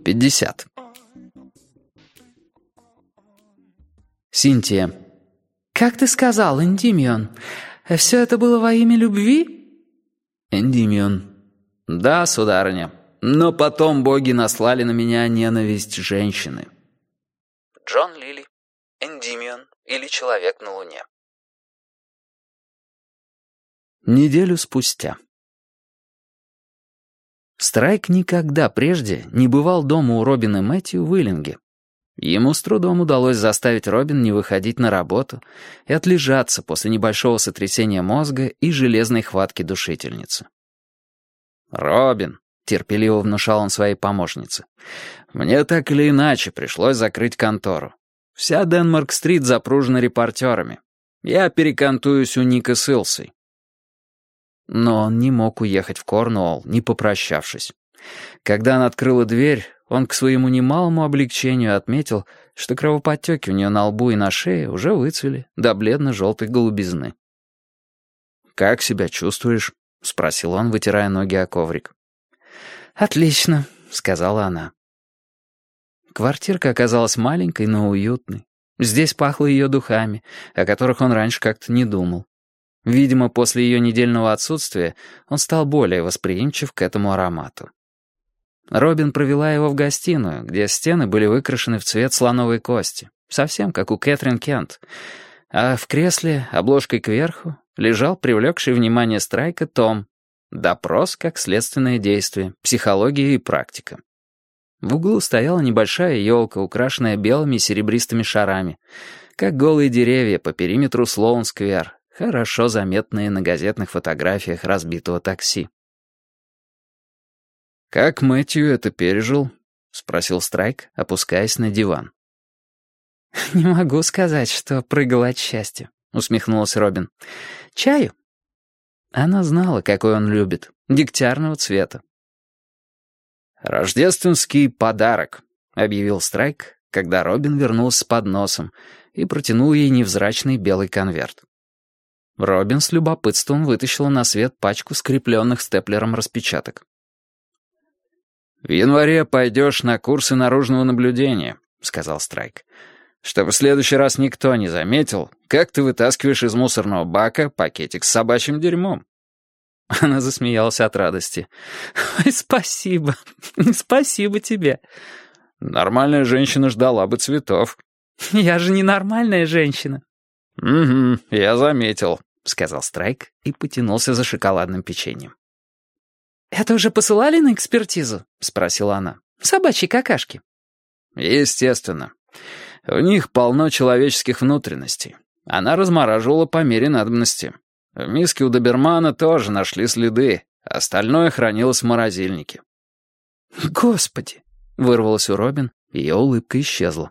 50. Синтия. «Как ты сказал, Эндимион, все это было во имя любви?» Эндимион. Да, сударыня, но потом боги наслали на меня ненависть женщины. Джон Лили. Эндимион или Человек на Луне. Неделю спустя. Страйк никогда прежде не бывал дома у Робин и Мэтью в Иллинге. Ему с трудом удалось заставить Робин не выходить на работу и отлежаться после небольшого сотрясения мозга и железной хватки душительницы. «Робин», — терпеливо внушал он своей помощнице, — «мне так или иначе пришлось закрыть контору. Вся Денмарк-стрит запружена репортерами. Я перекантуюсь у Ника с Илсой». Но он не мог уехать в Корнуолл, не попрощавшись. Когда она открыла дверь, он к своему немалому облегчению отметил, что кровоподтеки у нее на лбу и на шее уже выцвели до бледно-желтой голубизны. «Как себя чувствуешь?» — спросил он, вытирая ноги о коврик. «Отлично», — сказала она. Квартирка оказалась маленькой, но уютной. Здесь пахло ее духами, о которых он раньше как-то не думал. Видимо, после ее недельного отсутствия он стал более восприимчив к этому аромату. Робин провела его в гостиную, где стены были выкрашены в цвет слоновой кости, совсем как у Кэтрин Кент, а в кресле, обложкой кверху, лежал привлекший внимание Страйка том «Допрос как следственное действие, психология и практика». В углу стояла небольшая елка, украшенная белыми и серебристыми шарами, как голые деревья по периметру Слоун-сквер, хорошо заметные на газетных фотографиях разбитого такси. «Как Мэтью это пережил?» — спросил Страйк, опускаясь на диван. «Не могу сказать, что прыгал от счастья», — усмехнулась Робин. «Чаю?» Она знала, какой он любит, дегтярного цвета. «Рождественский подарок», — объявил Страйк, когда Робин вернулась с подносом и протянул ей невзрачный белый конверт. Робин с любопытством вытащила на свет пачку скрепленных степлером распечаток. «В январе пойдешь на курсы наружного наблюдения», — сказал Страйк, «чтобы в следующий раз никто не заметил, как ты вытаскиваешь из мусорного бака пакетик с собачьим дерьмом». Она засмеялась от радости. «Ой, спасибо, спасибо тебе». «Нормальная женщина ждала бы цветов». «Я же не нормальная женщина». «Угу, я заметил», — сказал Страйк и потянулся за шоколадным печеньем. «Это уже посылали на экспертизу?» — спросила она. «Собачьи какашки». «Естественно. У них полно человеческих внутренностей. Она размораживала по мере надобности. В миске у добермана тоже нашли следы, остальное хранилось в морозильнике». «Господи!» — вырвалась у Робин, ее улыбка исчезла.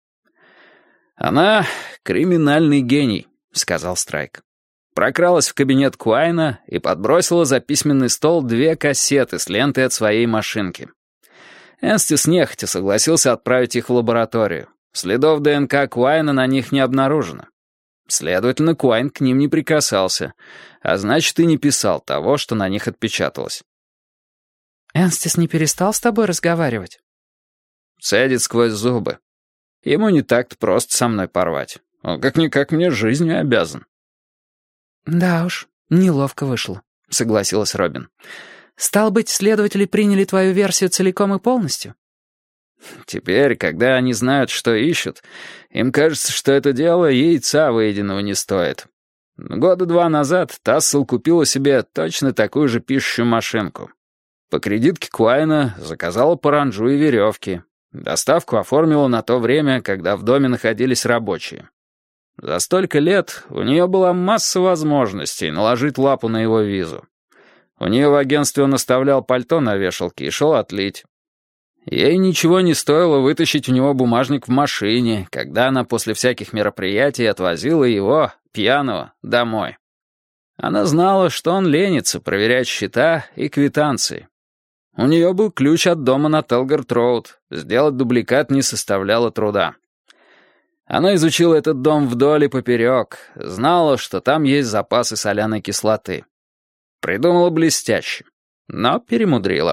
«Она криминальный гений», — сказал Страйк. Прокралась в кабинет Куайна и подбросила за письменный стол 2 кассеты с лентой от своей машинки. Энстис нехотя согласился отправить их в лабораторию. Следов ДНК Куайна на них не обнаружено. Следовательно, Куайн к ним не прикасался, а значит, и не писал того, что на них отпечаталось. «Энстис не перестал с тобой разговаривать?» Цедит сквозь зубы. Ему не так-то просто со мной порвать. Он как-никак мне жизнью обязан. «Да уж, неловко вышло», — согласилась Робин. «Стало быть, следователи приняли твою версию целиком и полностью?» «Теперь, когда они знают, что ищут, им кажется, что это дело яйца выеденного не стоит. 2 года назад Тассел купила себе точно такую же пишущую машинку. По кредитке Куайна заказала паранджу и веревки. Доставку оформила на то время, когда в доме находились рабочие. За столько лет у нее была масса возможностей наложить лапу на его визу. У нее в агентстве он оставлял пальто на вешалке и шел отлить. Ей ничего не стоило вытащить у него бумажник в машине, когда она после всяких мероприятий отвозила его, пьяного, домой. Она знала, что он ленится проверять счета и квитанции. У нее был ключ от дома на Телгард-роуд, сделать дубликат не составляло труда. Она изучила этот дом вдоль и поперек, знала, что там есть запасы соляной кислоты. Придумала блестяще, но перемудрила.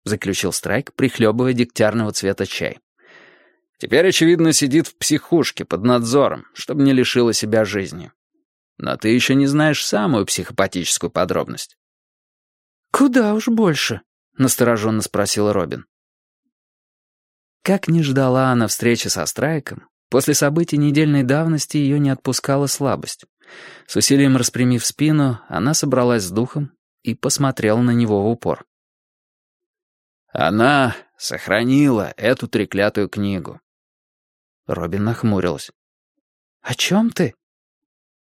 заключил Страйк, прихлебывая дегтярного цвета чай. «Теперь, очевидно, сидит в психушке под надзором, чтобы не лишила себя жизни. Но ты еще не знаешь самую психопатическую подробность». «Куда уж больше?» — настороженно спросила Робин. Как ни ждала она встречи со Страйком, после событий недельной давности ее не отпускала слабость. С усилием распрямив спину, она собралась с духом и посмотрела на него в упор. «Она сохранила эту треклятую книгу». Робин нахмурилась. «О чем ты?»